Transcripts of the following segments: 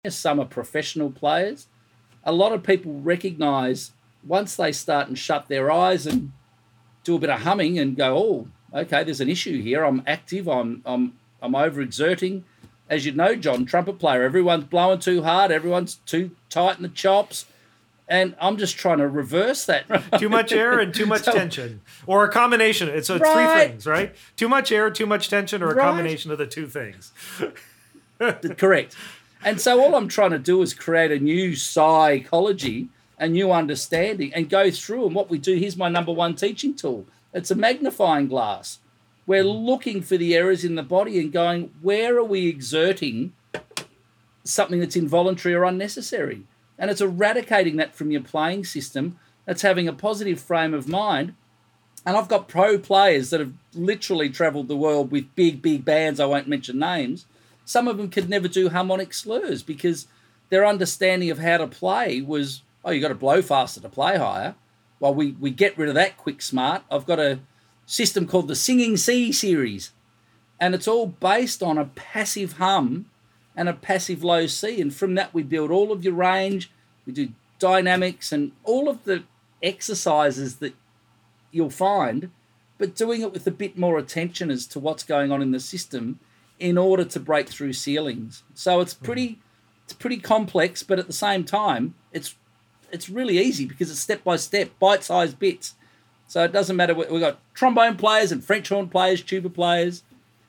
some are professional players. A lot of people recognise once they start and shut their eyes and do a bit of humming and go, oh, okay, there's an issue here. I'm active. I'm overexerting. As you know, John, trumpet player, everyone's blowing too hard. Everyone's too tight in the chops. And I'm just trying to reverse that. Too much air and too much tension. Or a combination. It's three things, right? Too much air, too much tension, or a combination of the two things. Correct. And so all I'm trying to do is create a new psychology, a new understanding, and go through. And what we do, here's my number one teaching tool. It's a magnifying glass. We're looking for the errors in the body and going, where are we exerting something that's involuntary or unnecessary? And it's eradicating that from your playing system. That's having a positive frame of mind. And I've got pro players that have literally travelled the world with big, big bands. I won't mention names. Some of them could never do harmonic slurs because their understanding of how to play was, oh, you got to blow faster to play higher. Well, we get rid of that quick smart. I've got a system called the Singing C series, and it's all based on a passive hum and a passive low C. And from that, we build all of your range. We do dynamics and all of the exercises that you'll find, but doing it with a bit more attention as to what's going on in the system in order to break through ceilings. So it's pretty complex, but at the same time, it's really easy because it's step by step, bite-sized bits. So it doesn't matter. We've got trombone players and French horn players, tuba players.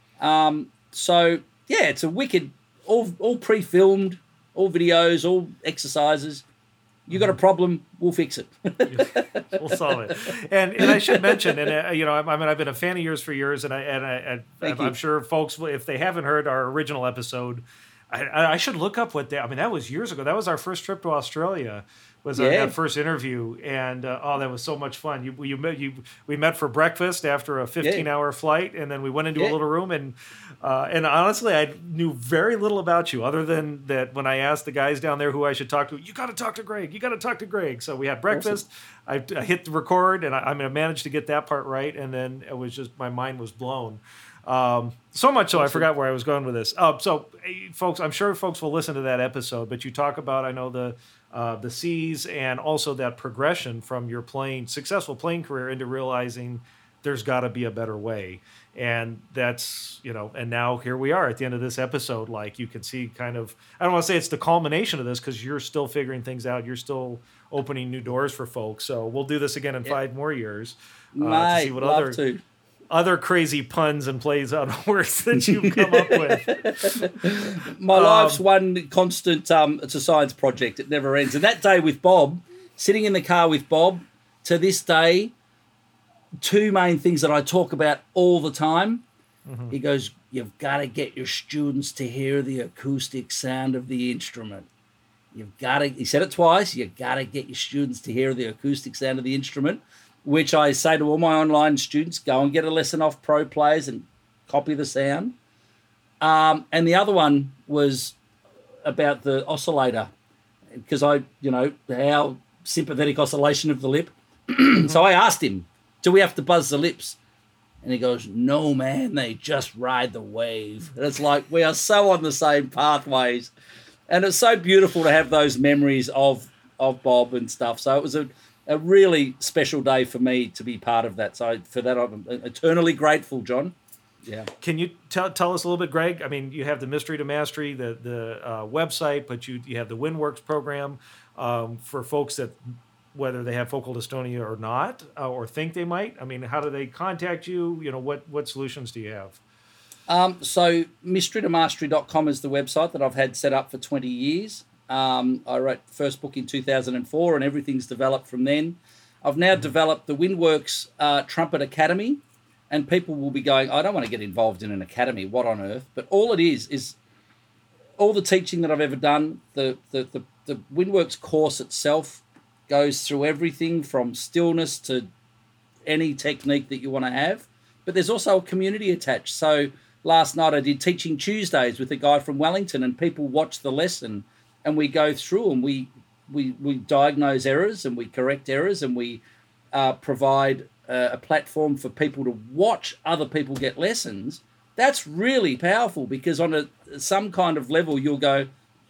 So yeah, it's a wicked, all pre-filmed, all videos, all exercises. You got a problem, we'll fix it. We'll solve it. And I should mention, and I've been a fan of yours for years, and I'm sure folks, if they haven't heard our original episode, I should look up what that was years ago. That was our first trip to Australia. Was our first interview, and that was so much fun. We met for breakfast after a 15-hour flight, and then we went into a little room, and honestly, I knew very little about you other than that when I asked the guys down there who I should talk to, you got to talk to Greg. You got to talk to Greg. So we had breakfast. Awesome. I hit the record, and I managed to get that part right, and then it was just my mind was blown. So much so I forgot where I was going with this. Folks, I'm sure folks will listen to that episode, but you talk about, I know the C's and also that progression from your successful playing career into realizing there's got to be a better way. And that's, and now here we are at the end of this episode. Like you can see kind of, I don't want to say it's the culmination of this because you're still figuring things out. You're still opening new doors for folks. So we'll do this again in 5 more years to see what other crazy puns and plays on words that you come up with. My life's one constant, it's a science project. It never ends. And that day with Bob, sitting in the car with Bob, to this day, 2 main things that I talk about all the time. Mm-hmm. He goes, you've got to get your students to hear the acoustic sound of the instrument. He said it twice, you've got to get your students to hear the acoustic sound of the instrument, which I say to all my online students, go and get a lesson off pro players and copy the sound. And the other one was about the oscillator, because how sympathetic oscillation of the lip. So I asked him, do we have to buzz the lips? And he goes, no, man, they just ride the wave. And it's like we are so on the same pathways. And it's so beautiful to have those memories of Bob and stuff. So it was a really special day for me to be part of that. So for that, I'm eternally grateful, John. Yeah. Can you tell us a little bit, Greg? I mean, you have the Mystery to Mastery, the website, but you have the WindWorks program for folks that, whether they have focal dystonia or not, or think they might. I mean, how do they contact you? What solutions do you have? So mysterytomastery.com is the website that I've had set up for 20 years. I wrote the first book in 2004 and everything's developed from then. I've now developed the WindWorks Trumpet Academy, and people will be going, I don't want to get involved in an academy. What on earth? But all it is all the teaching that I've ever done. The WindWorks course itself goes through everything from stillness to any technique that you want to have. But there's also a community attached. So last night I did Teaching Tuesdays with a guy from Wellington, and people watch the lesson and we go through and we diagnose errors and we correct errors, and we provide a platform for people to watch other people get lessons. That's really powerful, because on some kind of level you'll go,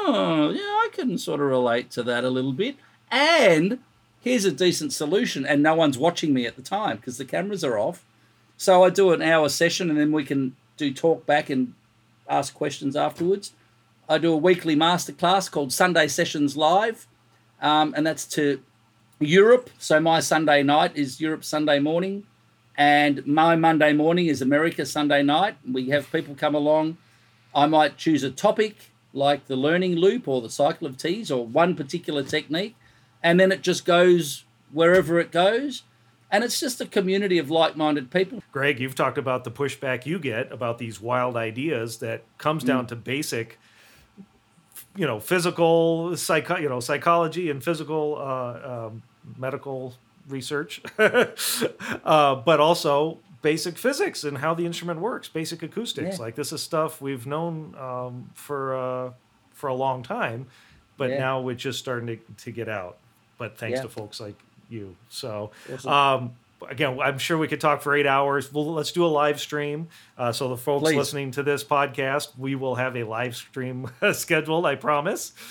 oh, yeah, I can sort of relate to that a little bit. And here's a decent solution. And no one's watching me at the time because the cameras are off. So I do an hour session and then we can do talk back and ask questions afterwards. I do a weekly masterclass called Sunday Sessions Live. And that's to Europe. So my Sunday night is Europe Sunday morning. And my Monday morning is America Sunday night. We have people come along. I might choose a topic like the learning loop or the cycle of T's or one particular technique, and then it just goes wherever it goes. And it's just a community of like-minded people. Greg, you've talked about the pushback you get about these wild ideas that comes down to basic, physical, psychology and physical medical research, but also basic physics and how the instrument works, basic acoustics. Like this is stuff we've known for a long time, but now it's just starting to get out. But thanks to folks like you. So again, I'm sure we could talk for 8 hours. Well, let's do a live stream. So the folks listening to this podcast, we will have a live stream scheduled, I promise.